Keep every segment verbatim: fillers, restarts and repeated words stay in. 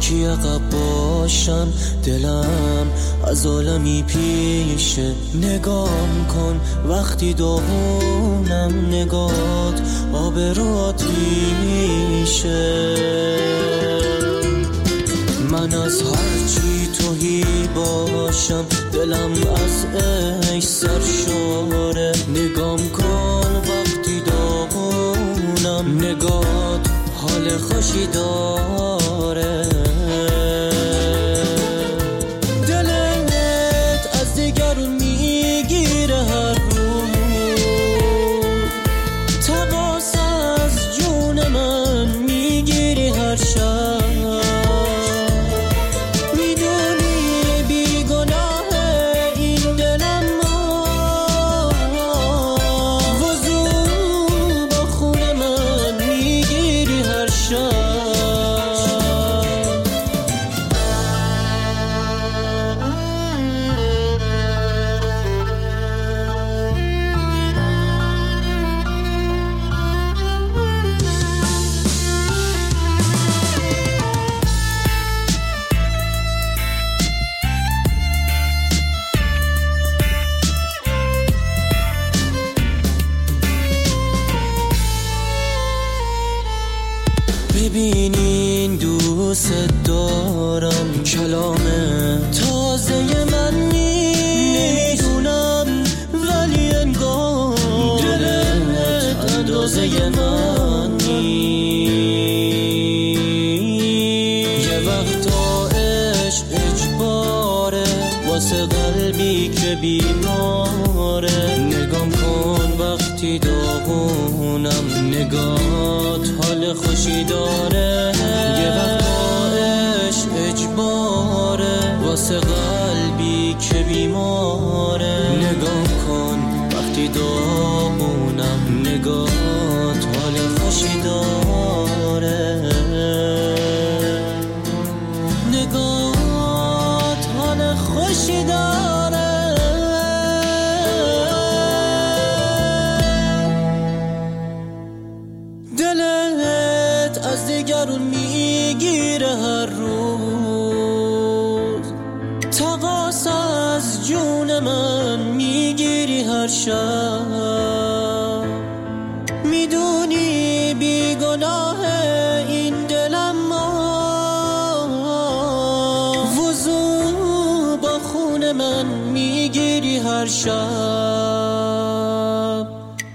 کی عقب باشم، دلم از عالمی پیشه. نگام کن وقتی داغونم، نگات آب رو آتیشه. من از هرچی توهی باشم، دلم از عشق سرشاره. نگام کن وقتی داغونم، نگات حال خوشی داره. دلت از دیگرون میگیره هر روز، تقاص از جون من میگیری هر شب. ببینین دوست دارم، کلام تازه من نمیدونم، ولی انگار دلت اندازه من نیست. یه وقتا عشق اجباره واسه قلبی که بیماره. نگام کن وقتی داغونم، نگات حال خوشی داره. یه وقتا عشق اجباره واسه قلبی که بیماره. نگام کن وقتی داغونم، نگات حال خوشی داره. نگات حال خوشی داره. دلت از دیگرون میگیره هر روز، تقاص از جون من میگیری هر شب. میدونی بیگناه این دلم، وضو با خون من میگیری هر شب.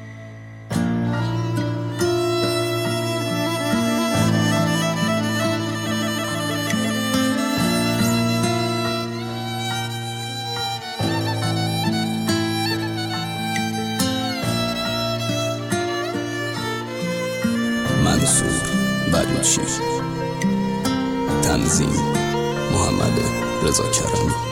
منصور بلوچی، تنظیم محمد رضا کرمی.